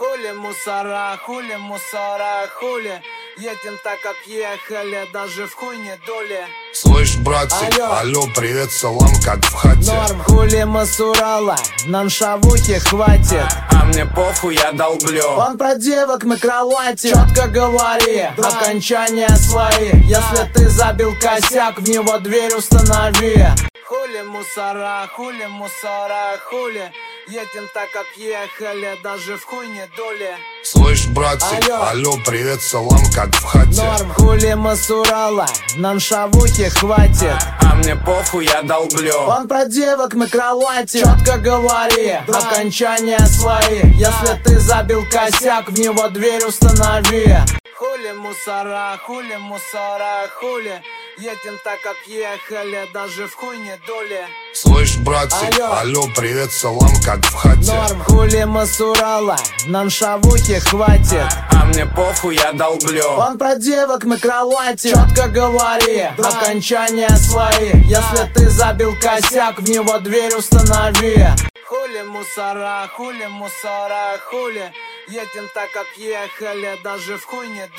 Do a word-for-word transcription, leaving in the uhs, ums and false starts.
Хули мусора, хули мусора, хули. Едем так, как ехали, даже в хуй не дули. Слышь, братик, алло, алло, привет, салам, как в хате. Норм, хули масурала, нам шавухи хватит. А мне похуй, я долблю. Он про девок на кровати, четко говори, да. Окончания свои. Если ты забил косяк, в него дверь установи. Хули мусора, хули мусора, хули. Едем так, как ехали, даже в хуй не дули. Слышь, братик, алло, алло, привет, салам, как в хате. Норм, хули масурала, нам шавухи хватит. А мне похуй, я долблю. Он про девок на кровати, четко говори, да. Окончания свои. Если ты забил косяк, в него дверь установи. Хули мусора, хули мусора, хули. Едем так, как ехали, даже в хуй не дули. Слышь, братик, алло, алло, привет, салам, как в хате. Норм, хули масурала, нам шавухи хватит. А мне похуй, я долблю. Он про девок на кровати, четко говори, да. Окончания свои. Если ты забил косяк, в него дверь установи. Хули мусора, хули мусора, хули. Едем так, как ехали, даже в хуй не дули.